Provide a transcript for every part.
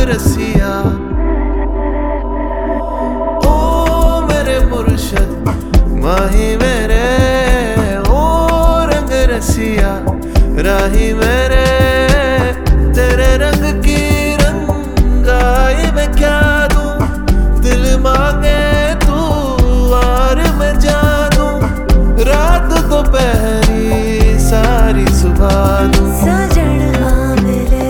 रसिया। ओ मेरे मुर्शद माही मेरे, ओ रंग रसिया राही मेरे। तेरे रंग की रंगाई मैं क्या दूं, दिल मांगे तू और मैं जानूं। रात दोपहरी सारी सुबह दूं। सजन आ मिले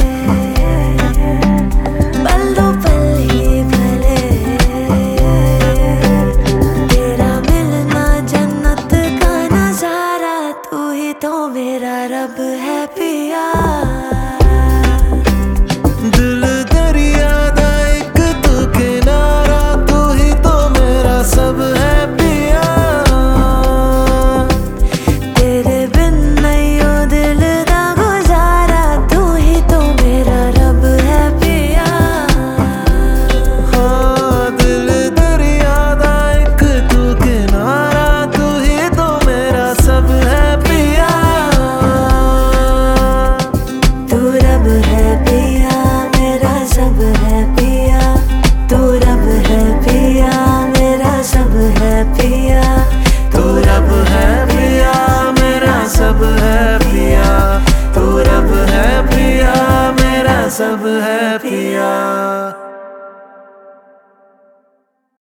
पल दो पल ही भले, तेरा मिलना जन्नत का नजारा। तू ही तो मेरा रब है पिया। दिल दरिया दा एक तू किनारा, तू ही तो मेरा सब है पिया। तेरे बिन नहीं ओ दिल दा गुजारा, तू ही तो मेरा रब है पिया। हाँ दिल दरिया दा एक तू किनारा, तू ही तो मेरा सब है पिया। तू रब है पिया मेरा सब है पिया। तू रब है पिया मेरा सब है पिया। तू रब है पिया मेरा सब है पिया। तू रब है पिया मेरा सब है पिया।